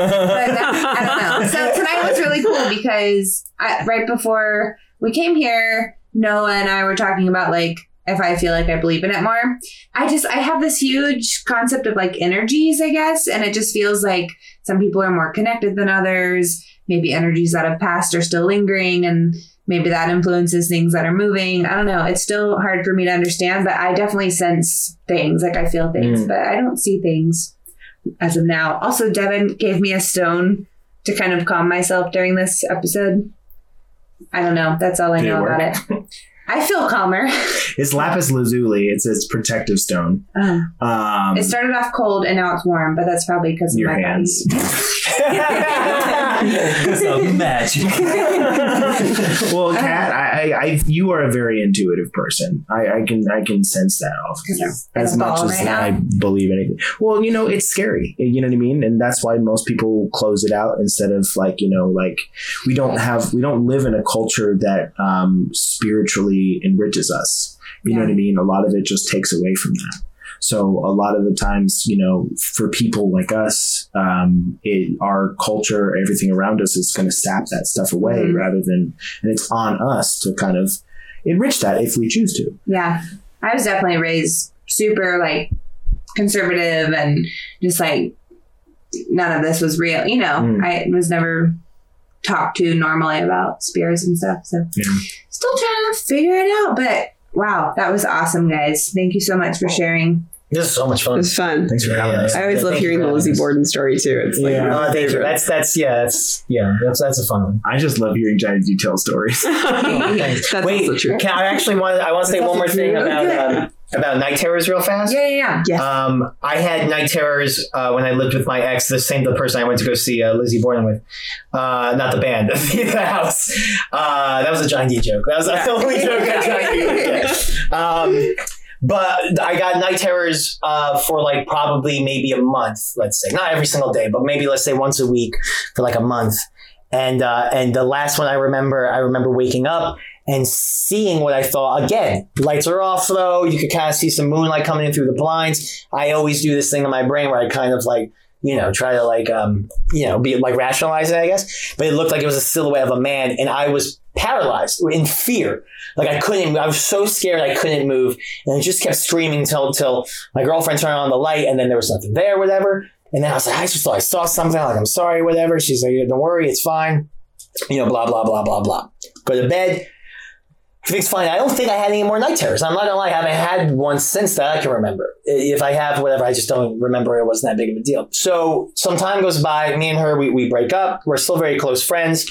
that- I don't know. So tonight was really cool because I, right before we came here, Noah and I were talking about like if I feel like I believe in it more. I just I have this huge concept of like energies, I guess, and it just feels like some people are more connected than others. Maybe energies that have passed are still lingering, and maybe that influences things that are moving. I don't know. It's still hard for me to understand, but I definitely sense things. Like I feel things, Mm. but I don't see things as of now. Also, Devin gave me a stone to kind of calm myself during this episode. I don't know. That's all I Did it know work? about it. I feel calmer. It's lapis lazuli. It's its protective stone. Uh, Um, it started off cold and now it's warm, but that's probably because of your my hands. Because of magic. Well, Kat, I, I, I, you are a very intuitive person. I, I can, I can sense that off of you. I'm As a much ball as right now. I believe anything. Well, you know, it's scary. You know what I mean? And that's why most people close it out instead of like, you know, like we don't have, we don't live in a culture that um, spiritually enriches us. You know Yeah. what I mean? A lot of it just takes away from that. So a lot of the times, you know, for people like us, um, it, our culture, everything around us is going to sap that stuff away Mhm. rather than, and it's on us to kind of enrich that if we choose to. Yeah. I was definitely raised super like conservative and just like none of this was real. You know, Mm. I was never talked to normally about spirits and stuff. So Yeah. still trying to figure it out. But wow, that was awesome, guys. Thank you so much for sharing. This is so much It fun. was fun. Thanks for Yeah, having yeah, us. I always Yeah, love thank hearing you the for Lizzie having us. Borden story too. It's like Yeah. one of Uh, my thank you. favorites. That's that's yeah. That's yeah. That's that's a fun one. I just love hearing Johnny detail stories. Thanks. That's Wait, also true. can I actually want? I want to say That's one more also thing true. about Okay. um, about night terrors real fast. Yeah, yeah, yeah. Yes. Um, I had night terrors uh, when I lived with my ex, the same the person I went to go see uh, Lizzie Borden with, uh, not the band, the house. Uh, that was a Johnny D joke. That was the only joke that Johnny D would get. Um, but I got night terrors uh, for like probably maybe a month. Let's say not every single day, but maybe let's say once a week for like a month. And uh, and the last one I remember, I remember waking up and seeing what I thought, again, lights are off though. You could kind of see some moonlight coming in through the blinds. I always do this thing in my brain where I kind of like, you know, try to like, um, you know, be like rationalize it, I guess. But it looked like it was a silhouette of a man and I was paralyzed in fear. Like I couldn't, I was so scared I couldn't move. And I just kept screaming till, till my girlfriend turned on the light and then there was nothing there, whatever. And then I was like, I just thought I saw something. Like, I'm sorry, whatever. She's like, don't worry, it's fine. You know, blah, blah, blah, blah, blah. Go to bed. Everything's fine. I don't think I had any more night terrors. I'm not gonna lie, I haven't had one since that I can remember. If I have, whatever, I just don't remember. It wasn't that big of a deal. So some time goes by. Me and her, we, we break up. We're still very close friends.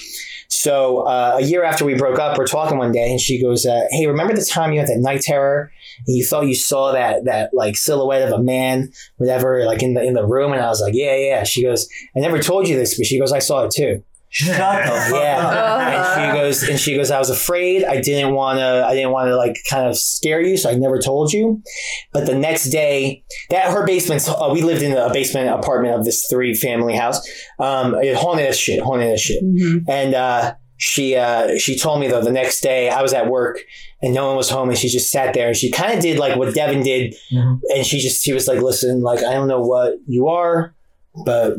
So uh, a year after we broke up, we're talking one day, and she goes, uh, "Hey, remember the time you had that night terror, and you thought you saw that that like silhouette of a man, whatever, like in the in the room?" And I was like, "Yeah, yeah." She goes, "I never told you this," but she goes, "I saw it too." Shut the fuck up. Yeah, and she goes, and she goes, I was afraid. I didn't want to. I didn't want to like kind of scare you, so I never told you. But the next day, that her basement. Uh, we lived in a basement apartment of this three family house. Um, it haunted as shit, haunted as shit. Mm-hmm. And uh, she uh, she told me though the next day I was at work and no one was home, and she just sat there and she kind of did like what Devin did, Mm-hmm. and she just she was like, listen, like I don't know what you are, but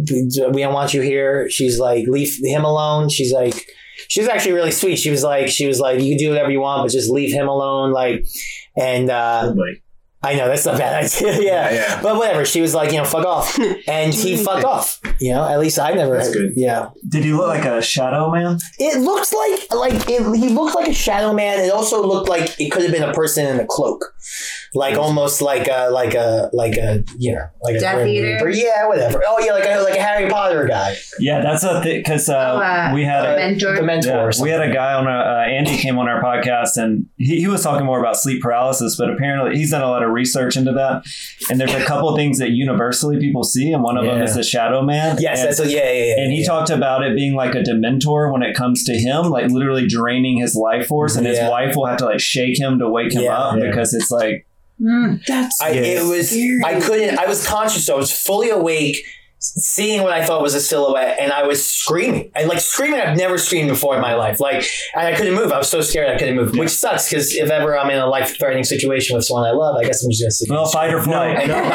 we don't want you here. She's like, leave him alone. She's like, she was actually really sweet. She was like, she was like, you can do whatever you want, but just leave him alone. Like, and uh, I know that's not a bad idea. yeah. Yeah, yeah. But whatever. She was like, you know, fuck off. And he fucked off. You know, at least I never. That's good. Yeah. Did he look like a shadow man? It looks like, like, it, he looked like a shadow man. It also looked like it could have been a person in a cloak. Like almost like a, like a, like a, you know, like a Death Grim Eater? Reaper. Yeah, whatever. Oh yeah, like a, like a Harry Potter guy. Yeah, that's a thing because uh, Oh, uh, we had the a mentor. The mentor. Yeah, or we something. had a guy on our, uh, Andy came on our podcast and he, he was talking more about sleep paralysis, but apparently he's done a lot of research into that. And there's a couple of things that universally people see, and one of them Yeah. is the shadow man. Yes, and, that's a, yeah, yeah, yeah. and he yeah. talked about it being like a dementor when it comes to him, like literally draining his life force, and his Yeah. wife will have to like shake him to wake him Yeah, up yeah. because it's like, Mm. That's I, it was. I couldn't. I was conscious. So I was fully awake, seeing what I thought was a silhouette, and I was screaming. I like screaming. I've never screamed before in my life. Like, and I couldn't move. I was so scared I couldn't move, which sucks because if ever I'm in a life-threatening situation with someone I love, I guess I'm just gonna sit. well, fight or flight. No,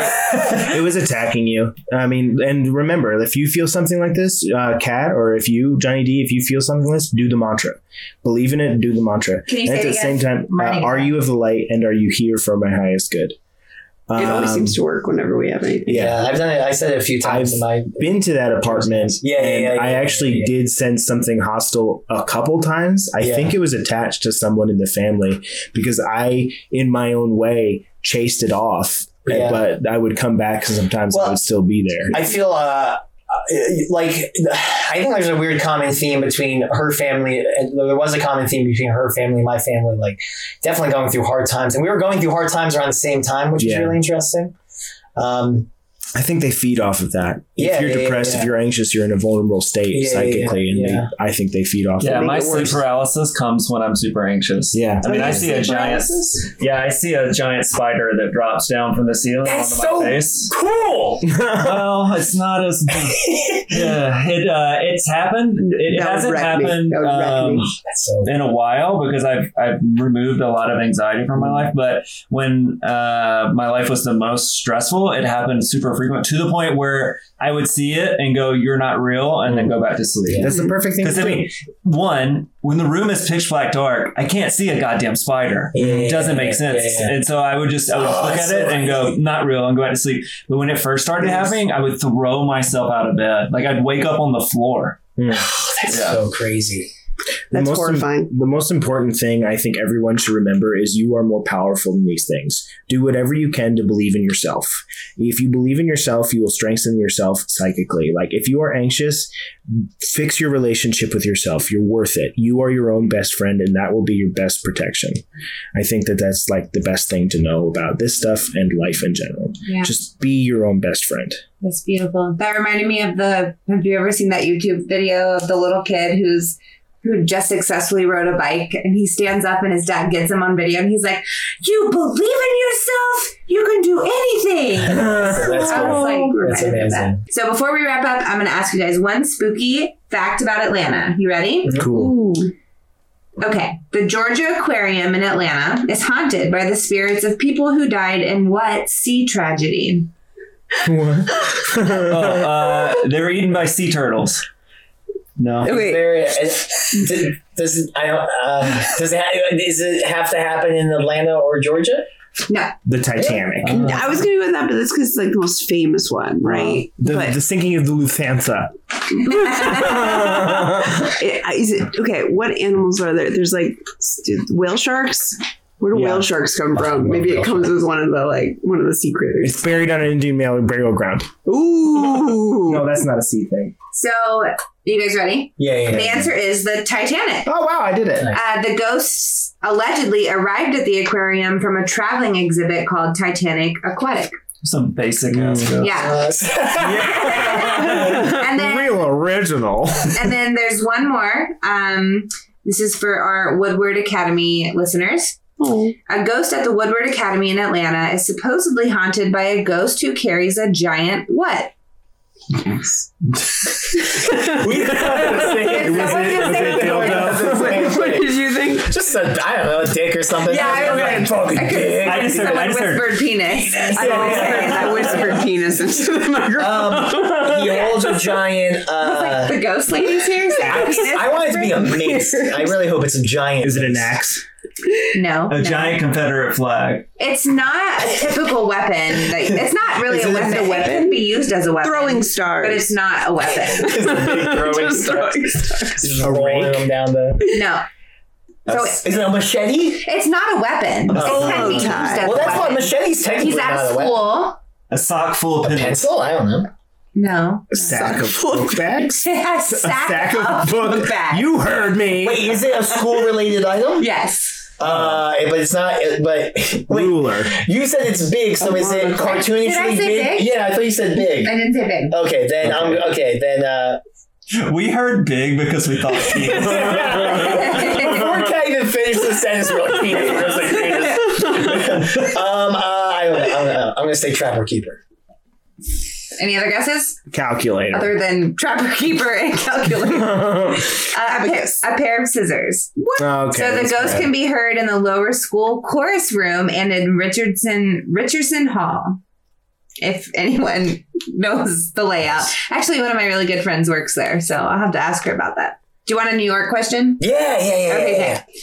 It was attacking you. I mean, and remember, if you feel something like this, uh, Kat, or if you, Johnny D, if you feel something like this, do the mantra. Believe in it, do the mantra. Can you and say at it the same again? time, I'm writing uh, it are down. you of the light, and are you here for my highest good? It always Um, seems to work whenever we have anything. Yeah, I've done it. I said it a few times I've in my. been to that apartment. Yeah, yeah, and yeah, yeah, I yeah, actually yeah, yeah. did sense something hostile a couple times. I Yeah. think it was attached to someone in the family because I, in my own way, chased it off. Yeah. But I would come back because sometimes Well, I would still be there. I feel uh, like I think there's a weird common theme between her family. And there was a common theme between her family and my family. Like definitely going through hard times, and we were going through hard times around the same time, which Yeah. is really interesting. Um, I think they feed off of that. Yeah, if you're yeah, depressed, yeah. if you're anxious, you're in a vulnerable state Yeah, yeah, psychically, and yeah. They, I think they feed off. Yeah, of it. my it sleep worse. paralysis comes when I'm super anxious. Yeah. I mean, Oh, I you see a sleep giant. paralysis? Yeah, I see a giant spider that drops down from the ceiling That's onto so my face. cool. Well, it's not as. Yeah, it uh, it's happened. It That would hasn't wreck me. happened That would wreck um, me. That's so. in a while because I've I've removed a lot of anxiety from my life. But when uh, my life was the most stressful, it happened super frequent to the point where I would see it and go, "You're not real," and then go back to sleep. That's the perfect thing. Because To I do. mean, one, when the room is pitch black dark, I can't see a goddamn spider. Yeah, It doesn't make yeah, sense. yeah, yeah. And so I would just I would Oh, look at that's it so and go, crazy. not real, and go back to sleep. But when it first started Yes. happening, I would throw myself out of bed. Like I'd wake up on the floor. Mm. That's Yeah. so crazy. The That's most im- horrifying. the most important thing I think everyone should remember is you are more powerful than these things. Do whatever you can to believe in yourself. If you believe in yourself, you will strengthen yourself psychically. Like if you are anxious, fix your relationship with yourself. You're worth it. You are your own best friend, and that will be your best protection. I think that that's like the best thing to know about this stuff and life in general. Yeah. Just be your own best friend. That's beautiful. That reminded me of the. Have you ever seen that YouTube video of the little kid who's who just successfully rode a bike, and he stands up and his dad gets him on video, and he's like, "You believe in yourself, you can do anything." That's I was like, cool. That's reminded of that. amazing. So before we wrap up, I'm going to ask you guys one spooky fact about Atlanta. You ready? Cool. Ooh. Okay. The Georgia Aquarium in Atlanta is haunted by the spirits of people who died in what sea tragedy? Oh, uh, they were eaten by sea turtles. No. Wait. There, uh, does it, I don't, uh, does it, ha- does it have to happen in Atlanta or Georgia? No. The Titanic. I was going to go with that, but that's because it's like the most famous one, right? The, but the sinking of the Lufthansa. it, is it okay? What animals are there? There's like dude, whale sharks. Where do Yeah. whale sharks come from? Maybe it comes as one of the like one of the sea critters. It's buried on an Indian male burial ground. Ooh. No, that's not a sea thing. So, you guys ready? Yeah, yeah. The yeah. answer is the Titanic. Oh, wow, I did it. Uh, the ghosts allegedly arrived at the aquarium from a traveling exhibit called Titanic Aquatic. Some basic ass Mm. stuff. Yeah. Uh, And then Real original. and then there's one more. Um, this is for our Woodward Academy listeners. Oh. A ghost at the Woodward Academy in Atlanta is supposedly haunted by a ghost who carries a giant what? we It was it, was it dildo? What did you think? Just a, I don't know, a dick or something. Yeah, I was like- fucking I could- dick. I just heard, I Someone just heard whispered penis. I, I whispered penis into the microphone. Um, he holds a giant. Uh, The ghost ladies here? axe. I want it to be a mace. I really hope it's a giant. Is it an mace. axe? No. a no. giant Confederate flag. It's not a typical weapon. Like, it's not really Is a it weapon. a weapon? It can be used as a weapon. Throwing stars. But it's not a weapon. It's a big throwing Just star. throwing stars. Just A rolling rake? them down the. No. So Is it a machete? it's not a weapon. It can be used tie. as Well, a that's what weapon. machete's technically He's at not a weapon. school. A sock full of A pennies. pencil? I don't know. No. A sack of book bags? a A sack, sack of, of book bags. You heard me. Wait, is it a school-related item? Yes. Uh, but it's not. But wait, Ruler. you said it's big, so is it cartoonishly Did I say big? Yeah, I thought you said big. I didn't say big. Okay, then I'm okay. Then uh, We heard big because we thought penis. before Kat even finished the sentence, we're like penis. We're just like penis. um, uh, I don't know. I don't know. I'm gonna say trapper keeper. Any other guesses? Calculator. Other than trapper keeper and calculator. Uh, a, pair, a pair of scissors. Okay. So the that's ghost bad. can be heard in the lower school chorus room and in Richardson Richardson Hall. If anyone knows the layout. Actually, one of my really good friends works there, so I'll have to ask her about that. Do you want a New York question? Yeah, yeah, yeah. Okay, yeah, yeah.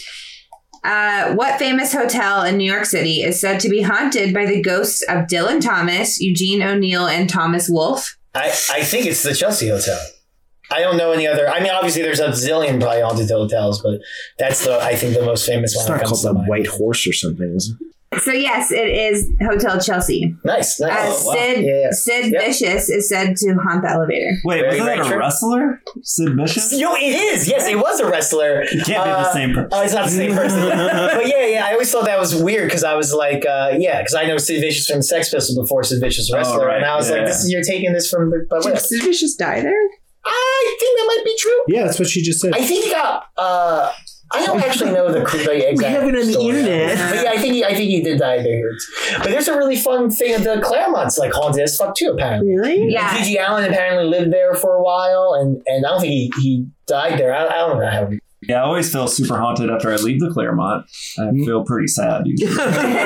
Uh, what famous hotel in New York City is said to be haunted by the ghosts of Dylan Thomas, Eugene O'Neill, and Thomas Wolfe? I, I think it's the Chelsea Hotel. I don't know any other. I mean, obviously, there's a zillion probably haunted hotels, but that's the I think the most famous It's one. not that called comes to the mind. White Horse or something, is it? So yes, it is Hotel Chelsea. Nice, Uh, nice. Oh, wow. Sid Yeah, yeah. Sid Yep. Vicious is said to haunt the elevator. Wait, Very wasn't that right, a sure. wrestler? Sid Vicious? Yo, it is. Yes, it was a wrestler. It can't be the Uh, same person. Oh, it's not the same person. But yeah, yeah, I always thought that was weird because I was like, uh, yeah, because I know Sid Vicious from the Sex Pistols before Sid Vicious was a wrestler, Oh, right, and I was yeah. like, this is you're taking this from the. But Did whatever. Sid Vicious die there? I think that might be true. Yeah, that's what she just said. I think he got. Uh, I don't actually know the, the exact. have it on the story. internet. But yeah, I think he, I think he did die there. But there's a really fun thing. The Claremont's like haunted as fuck too, apparently. Really? Yeah. Gigi Allen apparently lived there for a while, and, and I don't think he, he died there. I, I don't know how. Yeah, I always feel super haunted after I leave the Claremont. I feel pretty sad usually.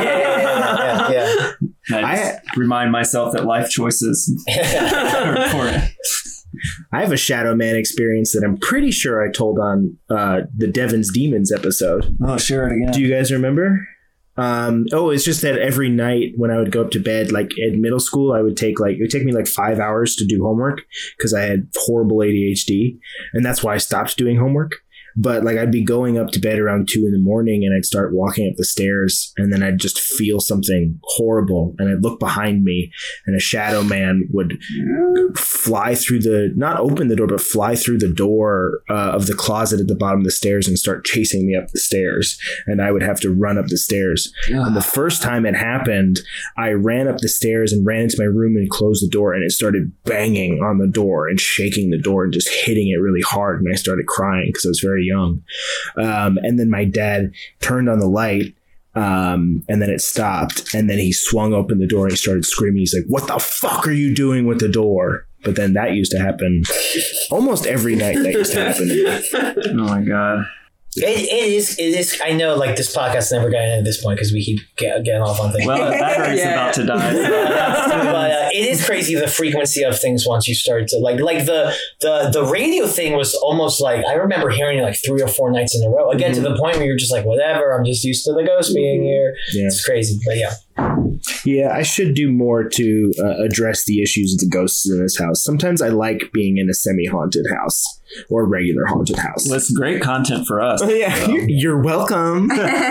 yeah, yeah, And I just remind myself that life choices yeah. are important. I have a Shadow Man experience that I'm pretty sure I told on uh, the Devon's Demons episode. Oh, share it again. Do you guys remember? Um, oh, it's just that every night when I would go up to bed, like in middle school, I would take like, it would take me like five hours to do homework because I had horrible A D H D. And that's why I stopped doing homework. But like I'd be going up to bed around two in the morning and I'd start walking up the stairs and then I'd just feel something horrible and I'd look behind me and a shadow man would fly through the, not open the door, but fly through the door uh, of the closet at the bottom of the stairs and start chasing me up the stairs. And I would have to run up the stairs. And the first time it happened, I ran up the stairs and ran into my room and closed the door and it started banging on the door and shaking the door and just hitting it really hard. And I started crying because I was very young. Um, and then my dad turned on the light um, and then it stopped. And then he swung open the door and he started screaming. He's like, "What the fuck are you doing with the door?" But then that used to happen almost every night. That used to happen. Oh my God. It, it is. It is. I know, like this podcast never got into this point because we keep get, getting off on things. Well, the battery's Yeah. about to die. but uh, it is crazy the frequency of things once you start to like like the the the radio thing was almost like I remember hearing it like three or four nights in a row. Again, mm-hmm. to the point where you're just like, whatever. I'm just used to the ghost being here. Yeah. It's crazy, but yeah. Yeah, I should do more to uh, address the issues of the ghosts in this house. Sometimes I like being in a semi-haunted house or a regular haunted house. That's great content for us. Yeah, So. You're welcome.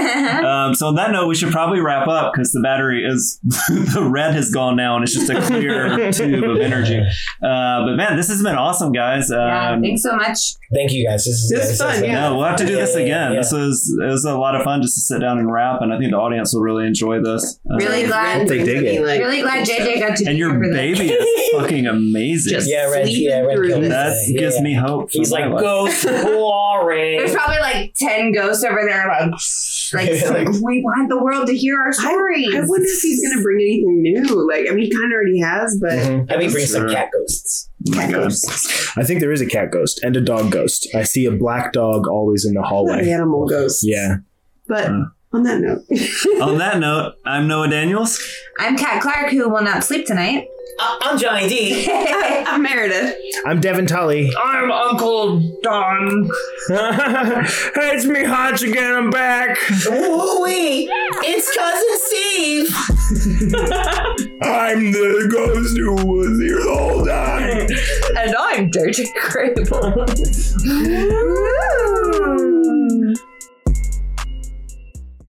um, so on that note, we should probably wrap up because the battery is the red has gone now and it's just a clear tube of energy. Uh, but man, this has been awesome, guys. Um, Yeah, thanks so much. Thank you guys. This is This is this fun, is- yeah. No, we'll have to do Yeah, this yeah, again. yeah. This was it was a lot of fun just to sit down and rap, and I think the audience will really enjoy this. Uh, Really glad. They dig it. Like, Really glad J J got to and be your here for this. baby is fucking amazing. Just Yeah, Red. sleeping Yeah, Red. through killed this. it that today. gives Yeah. me hope. for He's my like, life. ghost boring. There's probably like ten ghosts over there, like, like, Like- we want the world to hear our stories. I wonder if he's gonna bring anything new. Like, I mean, he kind of already has, but Mhm. I mean, bring some Sure. cat ghosts. Oh my God. I think there is a cat ghost and a dog ghost. I see a black dog always in the the hallway. animal ghosts. Yeah. But Uh. on that note, On that note, I'm Noah Daniels. I'm Kat Clark, who will not sleep tonight. I- I'm Johnny D. I'm Meredith. I'm Devin Tully. I'm Uncle Don. Hey, it's me, Hodge again. I'm back. Ooh-wee. It's Cousin Steve. I'm the ghost who was here the whole time. And I'm Dirty Crable.